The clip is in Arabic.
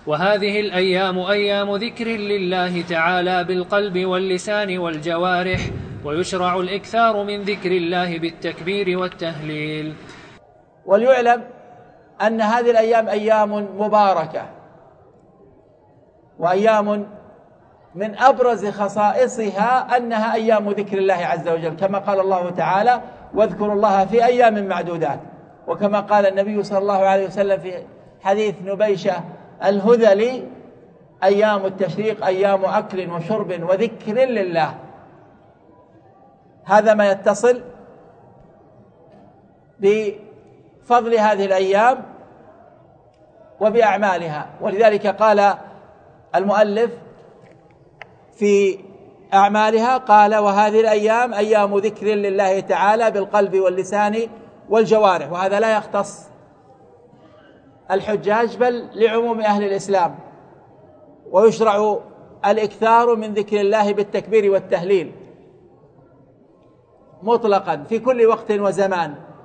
وهذه الأيام أيام ذكر لله تعالى بالقلب واللسان والجوارح، ويشرع الإكثار من ذكر الله بالتكبير والتهليل. وليعلم أن هذه الأيام أيام مباركة، وأيام من أبرز خصائصها أنها أيام ذكر الله عز وجل، كما قال الله تعالى: واذكروا الله في أيام معدودات. وكما قال النبي صلى الله عليه وسلم في حديث نبيشة الهذلي: أيام التشريق أيام أكل وشرب وذكر لله. هذا ما يتصل بفضل هذه الأيام وبأعمالها. ولذلك قال المؤلف في أعمالها، قال: وهذه الأيام أيام ذكر لله تعالى بالقلب واللسان والجوارح. وهذا لا يختص الحجاج بل لعموم أهل الإسلام. ويشرع الإكثار من ذكر الله بالتكبير والتهليل مطلقا في كل وقت وزمان،